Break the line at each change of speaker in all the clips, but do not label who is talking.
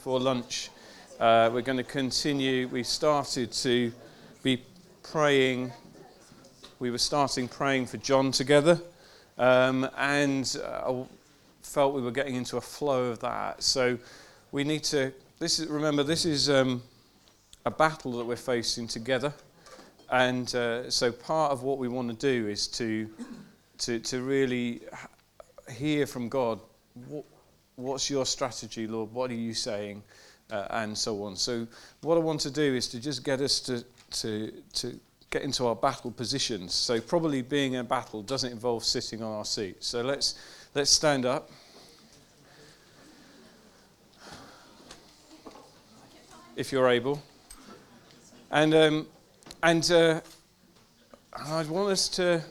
For lunch, we're going to continue. We started to be praying. We were starting praying for John together, and I felt we were getting into a flow of that. So we need to. Remember, this is a battle that we're facing together, and so part of what we want to do is to really hear from God. What's your strategy, Lord? What are you saying? And so on. So what I want to do is to just get us to get into our battle positions. So probably being in a battle doesn't involve sitting on our seat. So let's stand up. If you're able. And I want us to...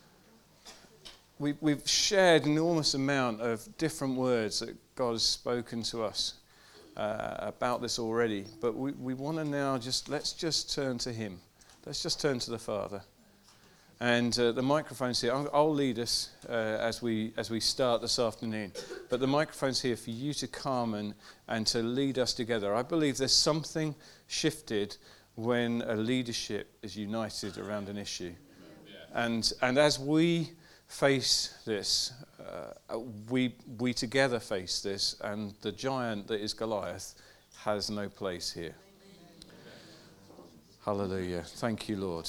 We've shared an enormous amount of different words that God has spoken to us about this already, but we want to now let's just turn to Him. Let's just turn to the Father. And the microphone's here. I'll lead us as we start this afternoon. But the microphone's here for you to come and to lead us together. I believe there's something shifted when a leadership is united around an issue. And as we face this, we together face this, and the giant that is Goliath has no place here. Hallelujah. Thank you, Lord.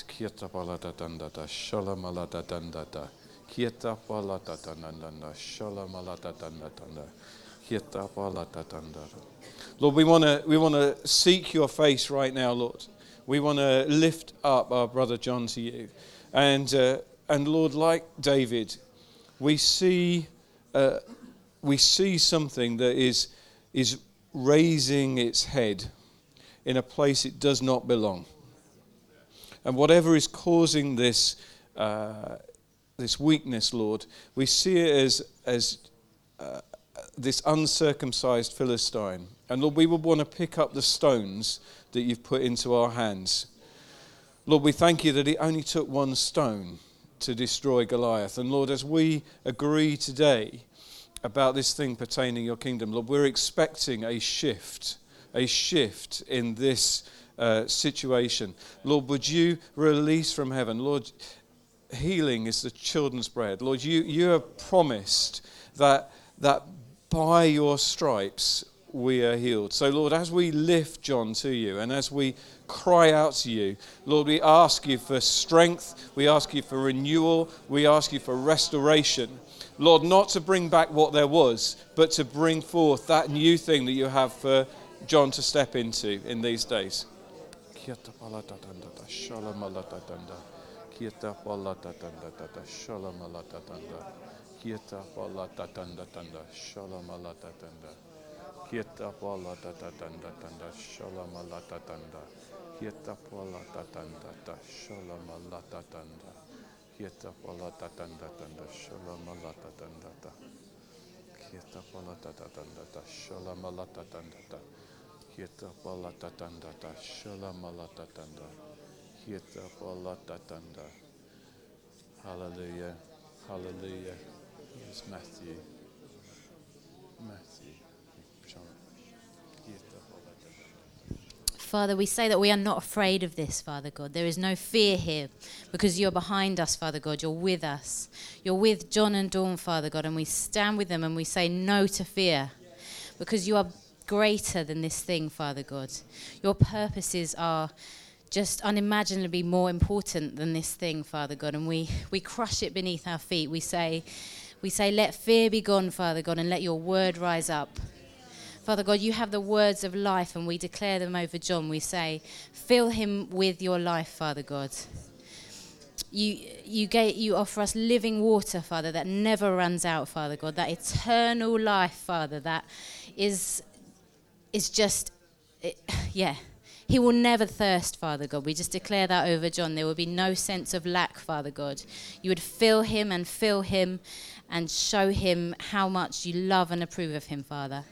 Lord, we want to seek your face right now, Lord. We want to lift up our brother John to you. And Lord, like David, we see something that is raising its head in a place it does not belong. And whatever is causing this weakness, Lord, we see it as this uncircumcised Philistine. And Lord, we would want to pick up the stones that you've put into our hands. Lord, we thank you that it only took one stone to destroy Goliath. And Lord, as we agree today about this thing pertaining your kingdom, Lord, we're expecting a shift in this situation. Lord, would you release from heaven? Lord, healing is the children's bread. Lord, you have promised that by your stripes we are healed. So Lord, as we lift John to you and as we cry out to you, Lord, we ask you for strength, we ask you for renewal, we ask you for restoration. Lord, not to bring back what there was, but to bring forth that new thing that you have for John to step into in these days. Kieta pala tatanda tanda shalamala tatanda. Kieta pala tatanda ta shalamala tatanda. Kieta pala tatanda tanda shalamala tatanda ta. Kieta pala tatanda ta shalamala tatanda ta. Kieta pala tatanda ta shalamala tatanda. Kieta pala tatanda. Hallelujah. Hallelujah. Yes, Matthew.
Father, we say that we are not afraid of this, Father God. There is no fear here because you're behind us, Father God. You're with us. You're with John and Dawn, Father God, and we stand with them and we say no to fear because you are greater than this thing, Father God. Your purposes are just unimaginably more important than this thing, Father God, and we crush it beneath our feet. We say, let fear be gone, Father God, and let your word rise up. Father God, you have the words of life, and we declare them over John. We say, fill him with your life, Father God. You offer us living water, Father, that never runs out, Father God. That eternal life, Father, that is just, he will never thirst, Father God. We just declare that over John. There will be no sense of lack, Father God. You would fill him and show him how much you love and approve of him, Father.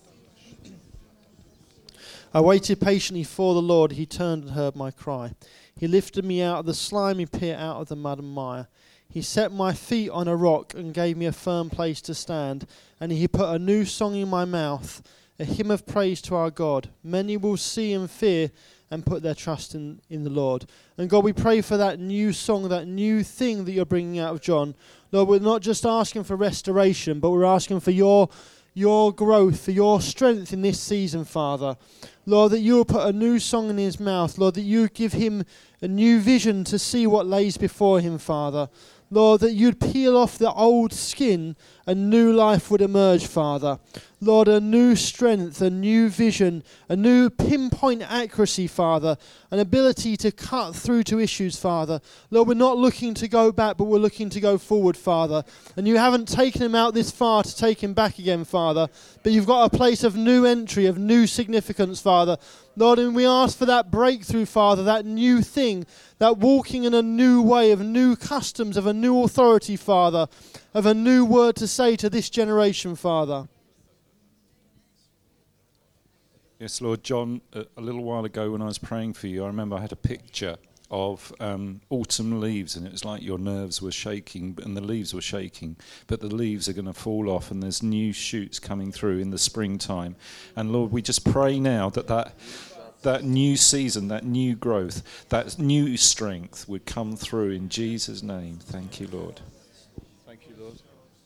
I waited patiently for the Lord. He turned and heard my cry. He lifted me out of the slimy pit, out of the mud and mire. He set my feet on a rock and gave me a firm place to stand. And he put a new song in my mouth, a hymn of praise to our God. Many will see and fear and put their trust in the Lord. And God, we pray for that new song, that new thing that you're bringing out of John. Lord, we're not just asking for restoration, but we're asking for your growth, for your strength in this season, Father. Lord, that you will put a new song in his mouth. Lord, that you give him a new vision to see what lays before him, Father. Lord, that you'd peel off the old skin and new life would emerge, Father. Lord, a new strength, a new vision, a new pinpoint accuracy, Father, an ability to cut through to issues, Father. Lord, we're not looking to go back, but we're looking to go forward, Father. And you haven't taken him out this far to take him back again, Father, but you've got a place of new entry, of new significance, Father. Lord, and we ask for that breakthrough, Father, that new thing, that walking in a new way, of new customs, of a new authority, Father, of a new word to say to this generation, Father.
Yes, Lord. John, a little while ago when I was praying for you, I remember I had a picture of autumn leaves, and it was like your nerves were shaking and the leaves were shaking, but the leaves are going to fall off and there's new shoots coming through in the springtime. And Lord, we just pray now that new season, that new growth, that new strength would come through in Jesus' name. Thank you, Lord.
Thank you, Lord.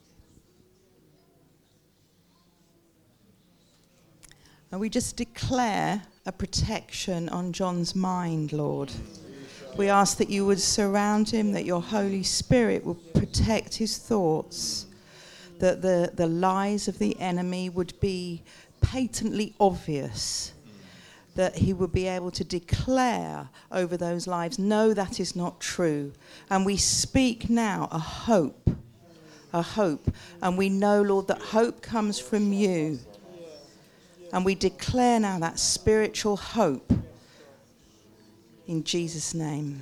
And we just declare a protection on John's mind, Lord. We ask that you would surround him, that your Holy Spirit will protect his thoughts, that the lies of the enemy would be patently obvious, that he would be able to declare over those lives, no, that is not true. And we speak now a hope. And we know, Lord, that hope comes from you. And we declare now that spiritual hope in Jesus' name.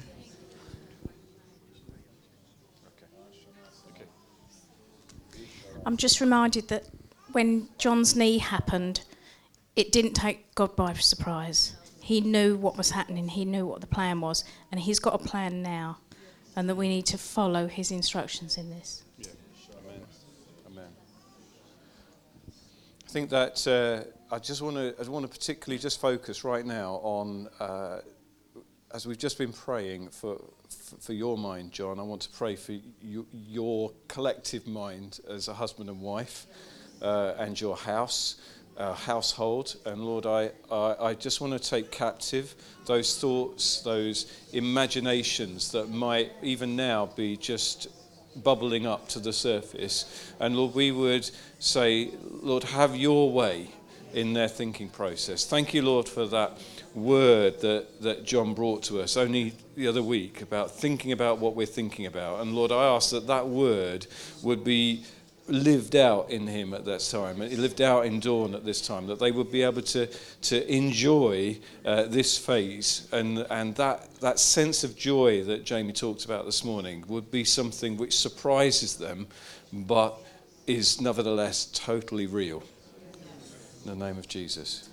I'm just reminded that when John's knee happened, it didn't take God by surprise. He knew what was happening. He knew what the plan was. And he's got a plan now. And that we need to follow his instructions in this.
Yeah. Amen. I think that I just want to particularly just focus right now on, as we've just been praying for your mind, John, I want to pray for your collective mind as a husband and wife, and your household. And Lord, I just want to take captive those thoughts, those imaginations that might even now be just bubbling up to the surface. And Lord, we would say, Lord, have your way in their thinking process. Thank you, Lord, for that word that John brought to us only the other week about thinking about what we're thinking about. And Lord, I ask that word would be lived out in him at that time, and it lived out in Dawn at this time, that they would be able to enjoy this phase, and that sense of joy that Jamie talked about this morning would be something which surprises them, but is nevertheless totally real. In the name of Jesus.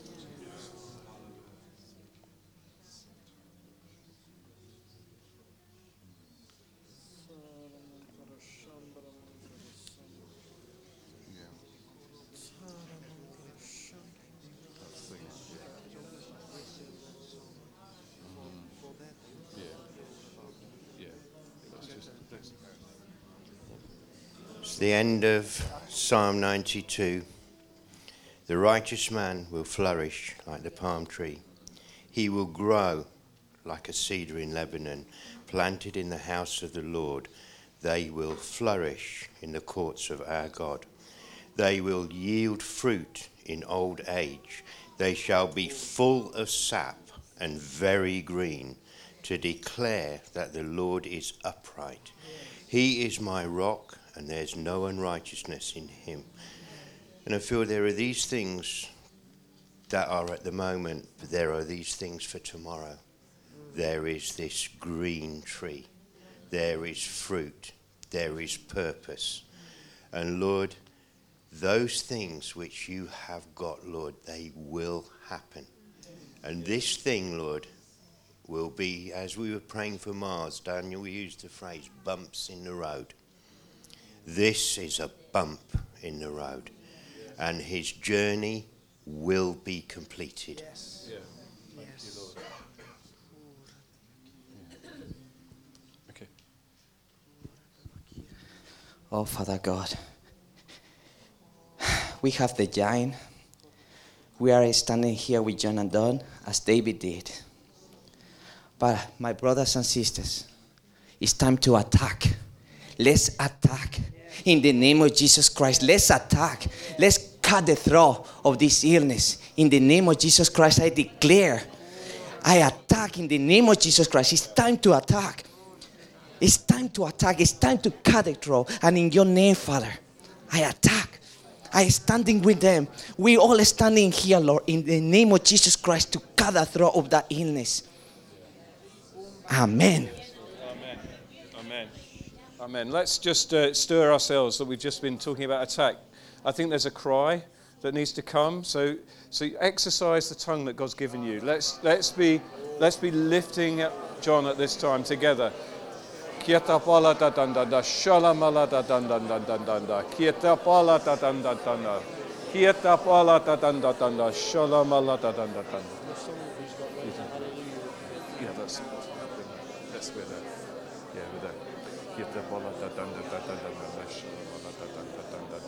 It's the end of Psalm 92. The righteous man will flourish like the palm tree. He will grow like a cedar in Lebanon, planted in the house of the Lord. They will flourish in the courts of our God. They will yield fruit in old age. They shall be full of sap and very green, to declare that the Lord is upright. He is my rock, and there's no unrighteousness in him. And I feel there are these things that are at the moment, but there are these things for tomorrow. There is this green tree. There is fruit. There is purpose. And Lord, those things which you have got, Lord, they will happen. And this thing, Lord, will be, as we were praying for Mars, Daniel used the phrase bumps in the road. This is a bump in the road, and his journey will be completed.
Yes. Yeah. Thank you, Lord. Okay.
Oh, Father God, we have the giant. We are standing here with John and Don, as David did. But my brothers and sisters, it's time to attack. Let's attack. In the name of Jesus Christ, let's attack. Let's cut the throat of this illness. In the name of Jesus Christ, I declare, I attack in the name of Jesus Christ. It's time to attack. It's time to attack. It's time to cut the throat. And in your name, Father, I attack. I am standing with them. We all are standing here, Lord, in the name of Jesus Christ to cut the throat of that illness. Amen.
Amen. Amen. Amen. Let's just stir ourselves that we've just been talking about attack. I think there's a cry that needs to come. So exercise the tongue that God's given you. Let's be lifting John at this time together. Kieta pala da danda da shalamala da danda danda danda. Kieta pala da danda danda. Kieta pala da danda danda shalamala da danda danda. Yeah, that's where that. Yeah, with that. Kieta pala da danda danda danda shalamala da danda danda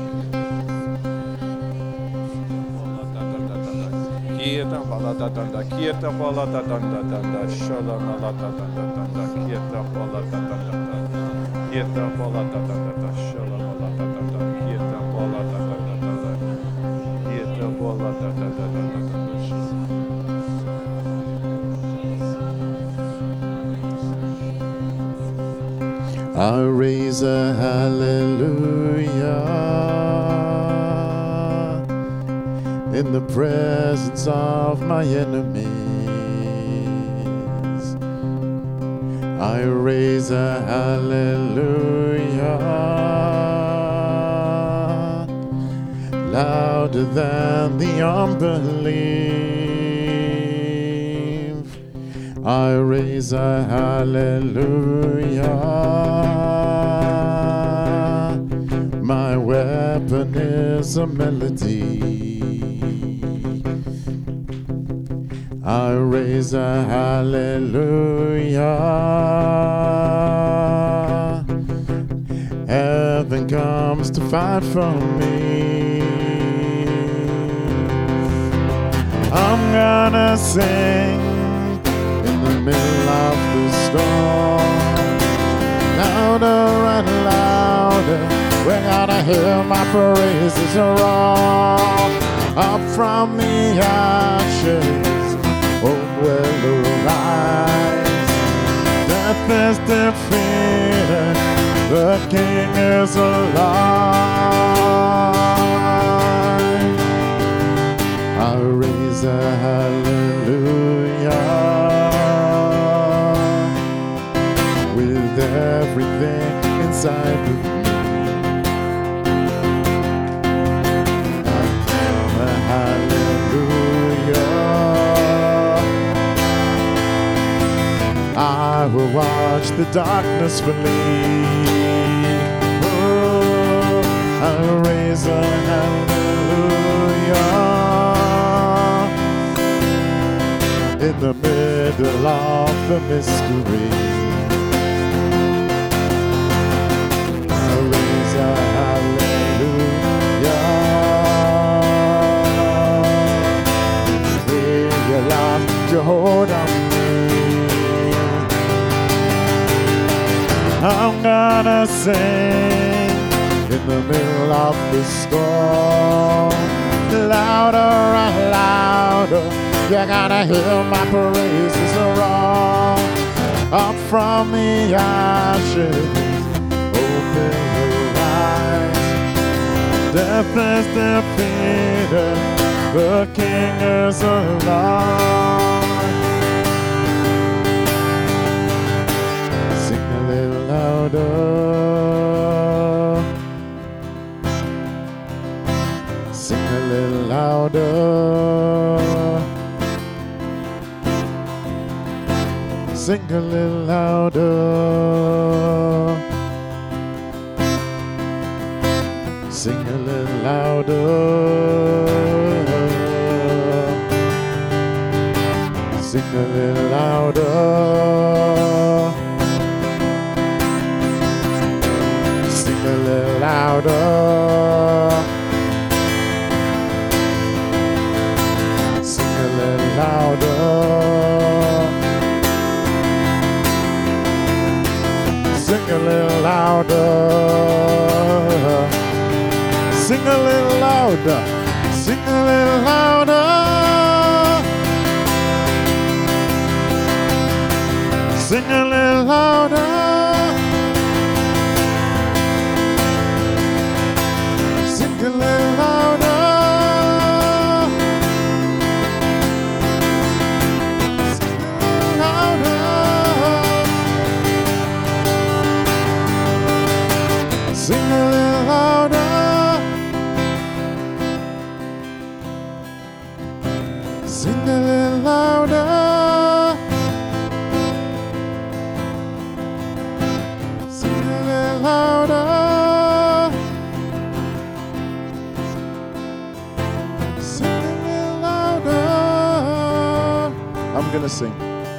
danda. Kieta pala da danda, kieta pala da danda danda, shalamala da danda danda, kieta pala da danda danda, kieta pala da danda danda, shalamala da danda, kieta pala da danda danda, kieta pala da danda danda.
I raise a hallelujah in the presence of my enemies. I raise a hallelujah louder than the unbelief. I raise a hallelujah. My weapon is a melody. I raise a hallelujah. Heaven comes to fight for me. I'm gonna sing in the middle of the storm, louder and louder. We're gonna hear my praises roar. Up from the ashes, hope will arise. Death is defeated, the King is alive. I raise a hallelujah with everything inside of me. I will watch the darkness flee. Oh, I raise a hallelujah in the middle of the mystery. I raise a hallelujah. Realize you hold on. I'm gonna sing in the middle of the storm, louder and louder. You're gonna hear my praises roar. Up from the ashes, open your eyes. Death is defeated, the King is alive. Louder. Sing a little louder. Sing a little louder. Sing a little louder. Sing a little louder. Sing a little louder. Sing a little louder. Sing a little louder. Sing a little louder. Sing a little louder. Sing a little louder. Sing a little louder. Sing a little louder. Sing a little louder. Sing a little louder. Sing a little louder. Sing a little louder. I'm gonna sing.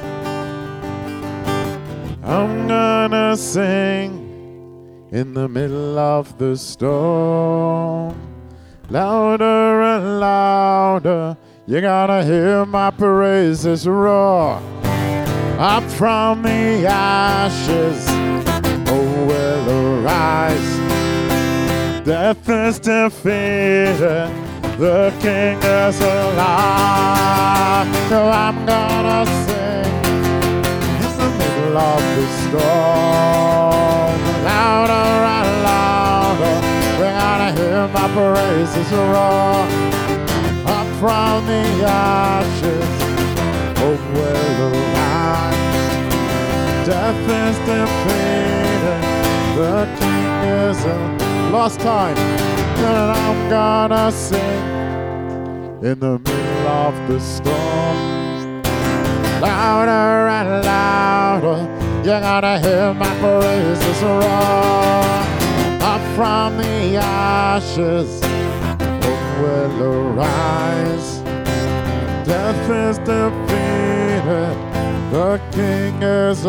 I'm gonna sing in the middle of the storm. Louder and louder. You gotta hear my praises roar. Up from the ashes, oh, will arise. Death is defeated, the King is alive. So I'm gonna sing in the middle of the storm. Louder and louder, we gotta hear my praises roar. Up from the ashes, hope will arise. Death is defeated, the King is alive. Last time, and I'm gonna sing in the middle of the storm. Louder and louder, you gotta hear my praises roar. Up from the ashes, will arise. Death is defeated, the King is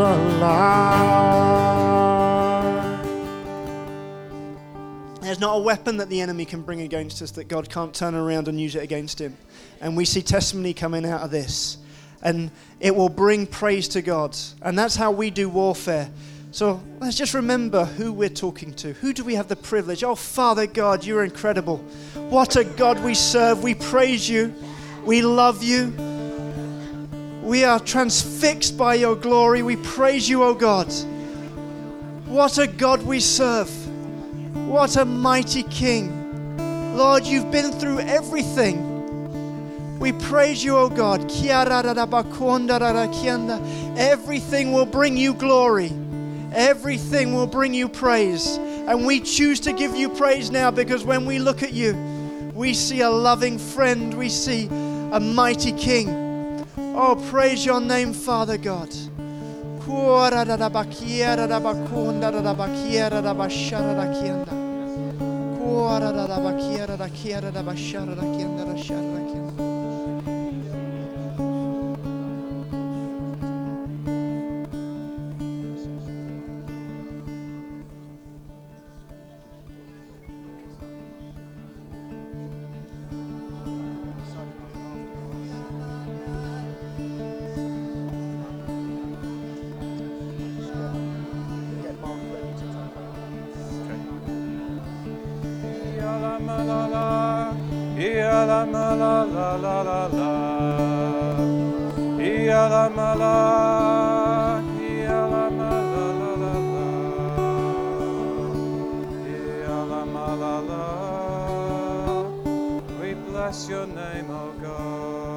alive.
There's not a weapon that the enemy can bring against us that God can't turn around and use it against him. And we see testimony coming out of this. And it will bring praise to God. And that's how we do warfare. So let's just remember who we're talking to. Who do we have the privilege? Oh, Father God, you're incredible. What a God we serve. We praise you. We love you. We are transfixed by your glory. We praise you, oh God. What a God we serve. What a mighty King. Lord, you've been through everything. We praise you, oh God. Everything will bring you glory. Everything will bring you praise. And we choose to give you praise now, because when we look at you, we see a loving friend. We see a mighty King. Oh, praise your name, Father God.
We bless your name, O God.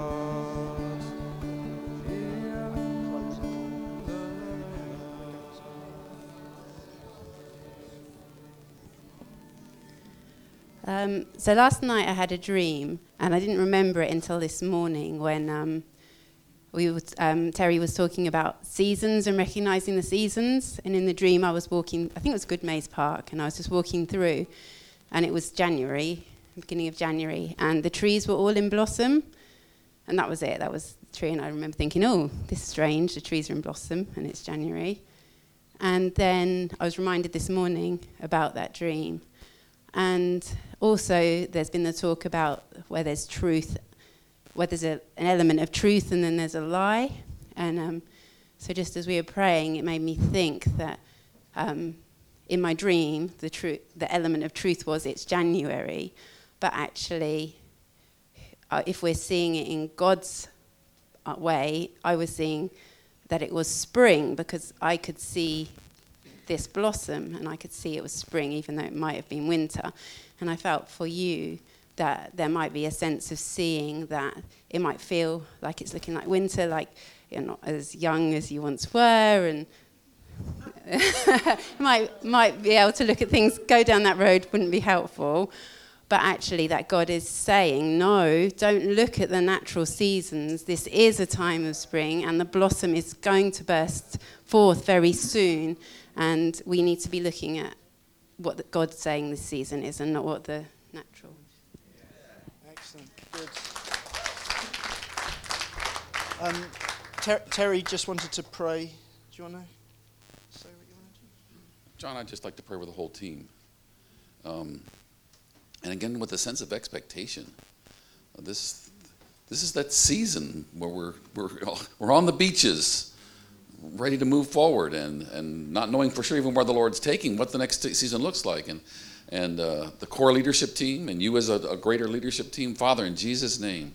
So last night I had a dream, and I didn't remember it until this morning when Terry was talking about seasons and recognizing the seasons. And in the dream, I was walking, I think it was Good Maze Park, and I was just walking through, and it was January, beginning of January, and the trees were all in blossom, and that was it. That was the tree, and I remember thinking, oh, this is strange. The trees are in blossom, and it's January. And then I was reminded this morning about that dream. And also, there's been the talk about where there's truth, where there's an element of truth and then there's a lie. And so just as we were praying, it made me think that in my dream, the element of truth was it's January, but actually, if we're seeing it in God's way, I was seeing that it was spring, because I could see this blossom and I could see it was spring, even though it might have been winter. And I felt for you that there might be a sense of seeing that it might feel like it's looking like winter, like you're not as young as you once were, and might be able to look at things, go down that road wouldn't be helpful. But actually that God is saying, no, don't look at the natural seasons. This is a time of spring, and the blossom is going to burst forth very soon. And we need to be looking at what God's saying this season is, and not what the natural.
Excellent. Good. Terry just wanted to pray. Do you want to say what you want to do?
John, I'd just like to pray with the whole team. And again, with a sense of expectation. This is that season where we're on the beaches, ready to move forward, and not knowing for sure even where the Lord's taking, what the next season looks like. And the core leadership team, and you as a greater leadership team, Father, in Jesus' name,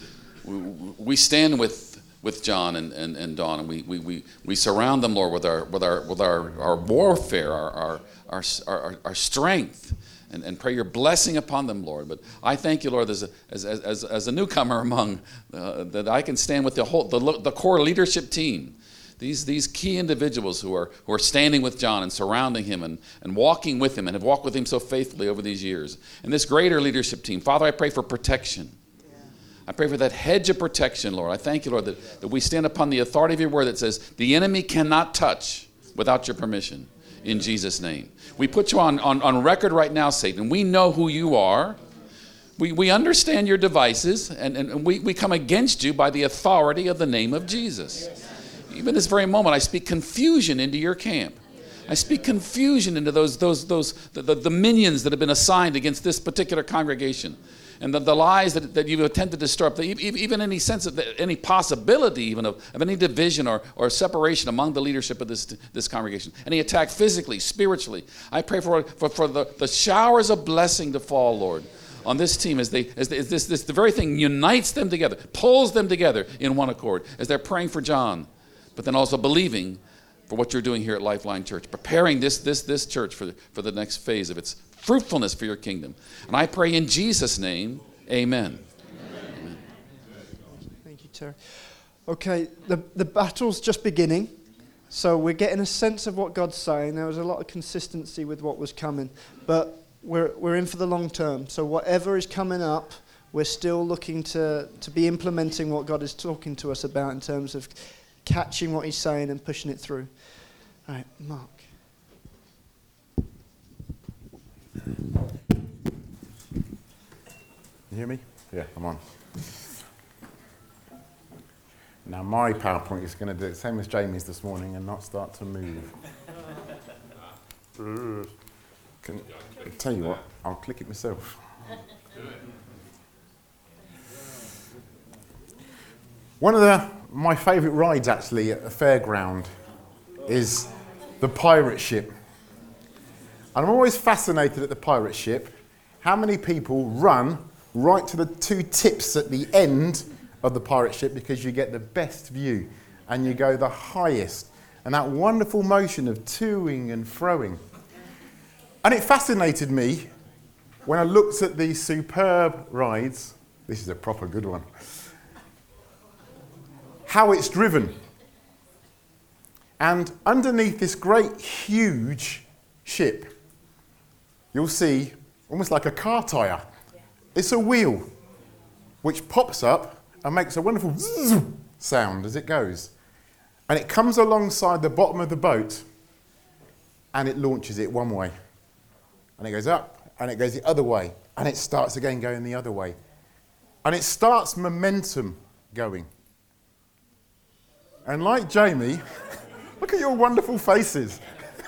we stand with John and Dawn, and we surround them, Lord, with our warfare, our strength. And pray your blessing upon them, Lord. But I thank you, Lord, as a newcomer among, that I can stand with the core leadership team. These key individuals who are standing with John and surrounding him and walking with him and have walked with him so faithfully over these years. And this greater leadership team, Father, I pray for protection. I pray for that hedge of protection, Lord. I thank you, Lord, that we stand upon the authority of your word that says the enemy cannot touch without your permission. In Jesus' name. We put you on record right now, Satan. We know who you are. We understand your devices, and we come against you by the authority of the name of Jesus. Even this very moment, I speak confusion into your camp. I speak confusion into the minions that have been assigned against this particular congregation. And the lies that you've attempted to stir up, even any sense of any possibility even of any division or separation among the leadership of this congregation. Any attack physically, spiritually. I pray for the showers of blessing to fall, Lord, on this team as this the very thing unites them together, pulls them together in one accord as they're praying for John, but then also believing for what you're doing here at Lifeline Church, preparing this church for the next phase of its fruitfulness for your kingdom. And I pray in Jesus' name, amen. Amen.
Thank you, Terry. Okay, the battle's just beginning, so we're getting a sense of what God's saying. There was a lot of consistency with what was coming, but we're in for the long term. So whatever is coming up, we're still looking to be implementing what God is talking to us about in terms of catching what he's saying and pushing it through. All right, Mark.
You hear me? Yeah, I'm on. Now my PowerPoint is going to do the same as Jamie's this morning and not start to move. I'll tell you what, I'll click it myself. One of my favourite rides actually at a fairground is the pirate ship. And I'm always fascinated at the pirate ship how many people run right to the two tips at the end of the pirate ship because you get the best view and you go the highest, and that wonderful motion of toing and froing. And it fascinated me when I looked at these superb rides. This is a proper good one. How it's driven. And underneath this great huge ship, you'll see almost like a car tyre. It's a wheel which pops up and makes a wonderful zzz sound as it goes. And it comes alongside the bottom of the boat and it launches it one way. And it goes up and it goes the other way. And it starts again going the other way. And it starts momentum going. And like Jamie, look at your wonderful faces.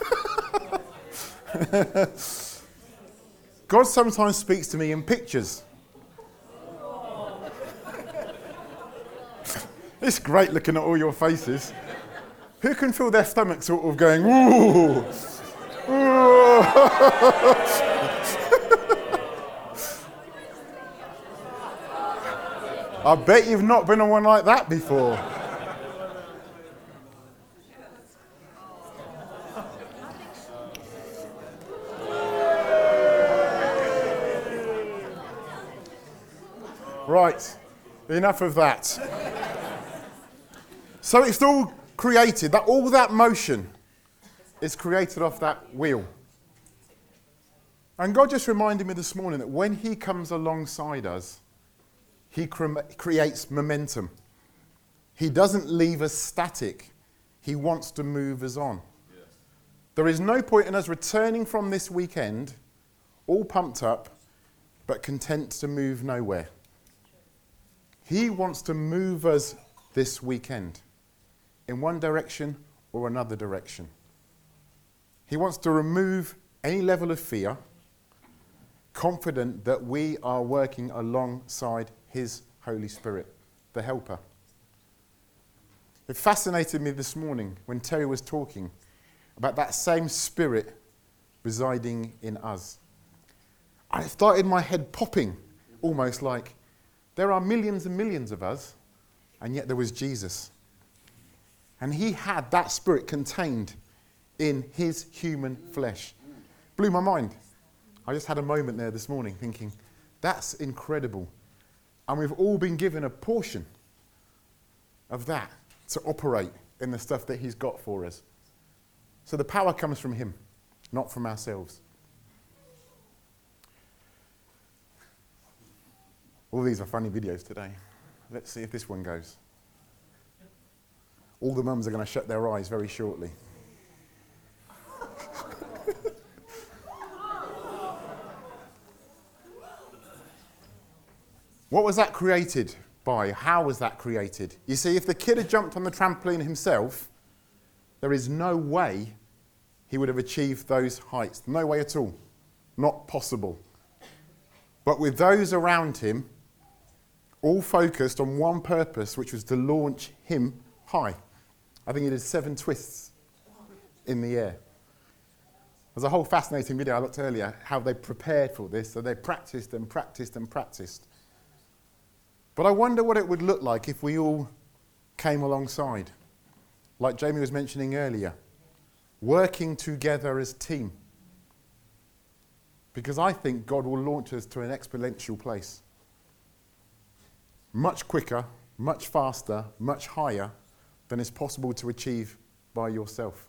God sometimes speaks to me in pictures. It's great looking at all your faces. Who can feel their stomach sort of going, ooh, ooh. I bet you've not been on one like that before. Right, enough of that. So it's all created, all that motion is created off that wheel. And God just reminded me this morning that when he comes alongside us, he creates momentum. He doesn't leave us static. He wants to move us on. Yes. There is no point in us returning from this weekend all pumped up, but content to move nowhere. He wants to move us this weekend in one direction or another direction. He wants to remove any level of fear, confident that we are working alongside his Holy Spirit, the helper. It fascinated me this morning when Terry was talking about that same Spirit residing in us. And it started my head popping, almost like there are millions and millions of us, and yet there was Jesus. And he had that Spirit contained in his human flesh. Blew my mind. I just had a moment there this morning thinking, that's incredible. And we've all been given a portion of that to operate in the stuff that he's got for us. So the power comes from him, not from ourselves. All these are funny videos today. Let's see if this one goes. All the mums are going to shut their eyes very shortly. What was that created by? How was that created? You see, if the kid had jumped on the trampoline himself, there is no way he would have achieved those heights. No way at all. Not possible. But with those around him, all focused on one purpose, which was to launch him high. I think he did 7 twists in the air. There's a whole fascinating video I looked earlier, how they prepared for this. So they practiced and practiced and practiced. But I wonder what it would look like if we all came alongside, like Jamie was mentioning earlier, working together as a team. Because I think God will launch us to an exponential place. Much quicker, much faster, much higher than is possible to achieve by yourself.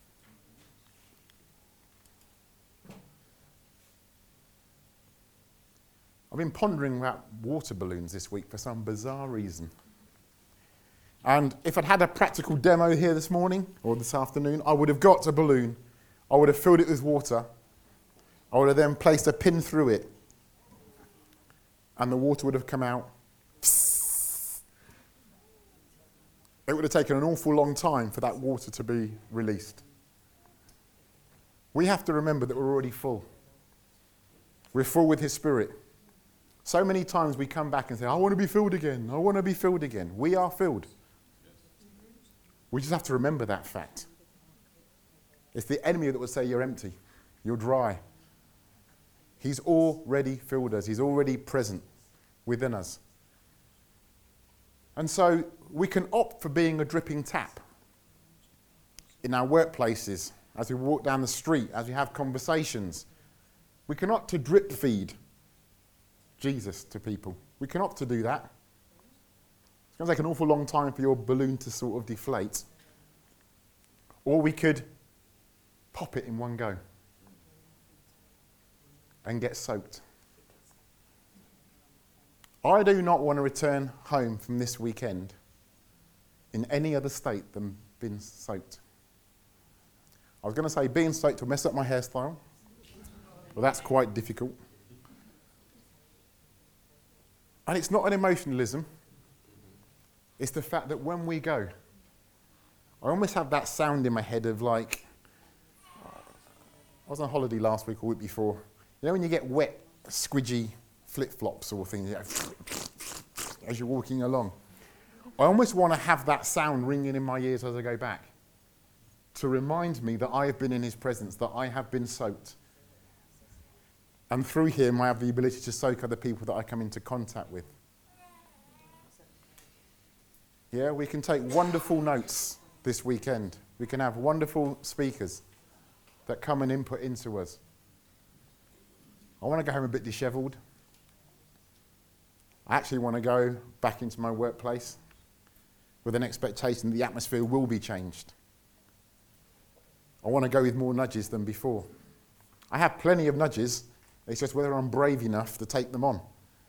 I've been pondering about water balloons this week for some bizarre reason. And if I'd had a practical demo here this morning or this afternoon, I would have got a balloon, I would have filled it with water, I would have then placed a pin through it, and the water would have come out. It would have taken an awful long time for that water to be released. We have to remember that we're already full. We're full with his Spirit. So many times we come back and say, I want to be filled again. I want to be filled again. We are filled. We just have to remember that fact. It's the enemy that will say you're empty. You're dry. He's already filled us. He's already present within us. And so we can opt for being a dripping tap in our workplaces, as we walk down the street, as we have conversations. We can opt to drip feed Jesus to people. We can opt to do that. It's going to take an awful long time for your balloon to sort of deflate. Or we could pop it in one go and get soaked. I do not want to return home from this weekend in any other state than being soaked. I was going to say being soaked will mess up my hairstyle. Well, that's quite difficult. And it's not an emotionalism. It's the fact that when we go, I almost have that sound in my head of like, I was on holiday last week or week before. You know when you get wet, squidgy flip-flops or things, as you're walking along? I almost want to have that sound ringing in my ears as I go back to remind me that I have been in his presence, that I have been soaked. And through him, I have the ability to soak other people that I come into contact with. Yeah, we can take wonderful notes this weekend. We can have wonderful speakers that come and input into us. I want to go home a bit dishevelled. I actually want to go back into my workplace with an expectation that the atmosphere will be changed. I want to go with more nudges than before. I have plenty of nudges. It's just whether I'm brave enough to take them on.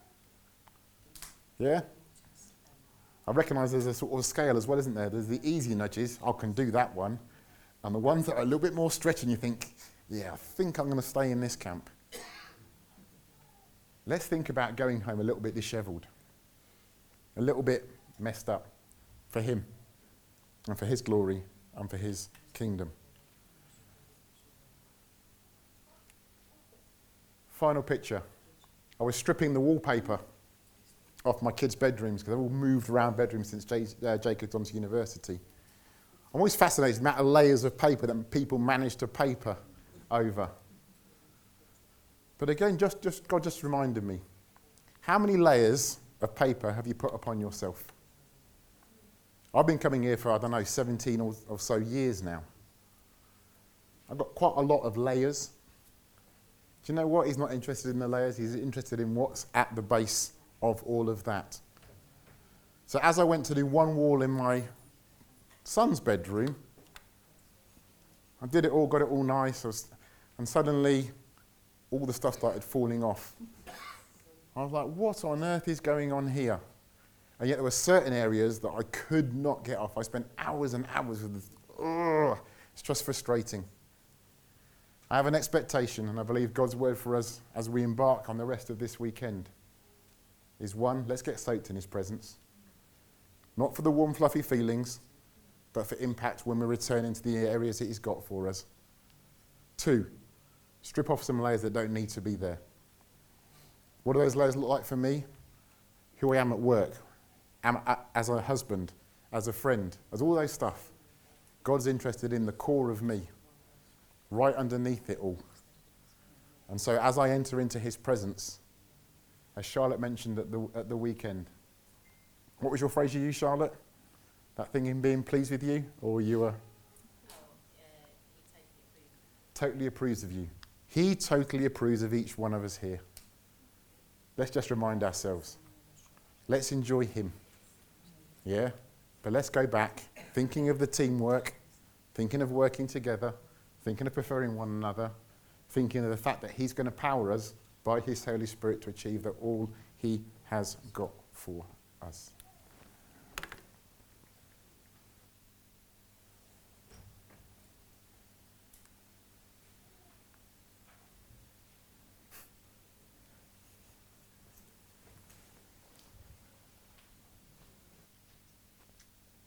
Yeah? I recognise there's a sort of scale as well, isn't there? There's the easy nudges, I can do that one. And the ones that are a little bit more stretching, you think, yeah, I think I'm going to stay in this camp. Let's think about going home a little bit dishevelled, a little bit messed up for him and for his glory and for his kingdom. Final picture. I was stripping the wallpaper off my kids' bedrooms because they've all moved around bedrooms since Jacob's gone to university. I'm always fascinated with the amount of layers of paper that people manage to paper over. But again, God just reminded me, how many layers of paper have you put upon yourself? I've been coming here for, 17 or so years now. I've got quite a lot of layers. Do you know what? He's not interested in the layers. He's interested in what's at the base of all of that. So as I went to do one wall in my son's bedroom, I did it all, got it all nice, and suddenly all the stuff started falling off. I was like, what on earth is going on here? And yet there were certain areas that I could not get off. I spent hours and hours with this. It's just frustrating. I have an expectation, and I believe God's word for us as we embark on the rest of this weekend is one, let's get soaked in his presence. Not for the warm, fluffy feelings, but for impact when we return into the areas that he's got for us. 2, strip off some layers that don't need to be there. What do those layers look like for me? Who I am at work, as a husband, as a friend, as all those stuff. God's interested in the core of me, right underneath it all. And so as I enter into his presence, as Charlotte mentioned at the weekend, what was your phrase you used, Charlotte? That thing in being pleased with you? Or you were? Totally approves of you. He totally approves of each one of us here. Let's just remind ourselves. Let's enjoy him. Yeah? But let's go back, thinking of the teamwork, thinking of working together, thinking of preferring one another, thinking of the fact that he's going to power us by his Holy Spirit to achieve that all he has got for us.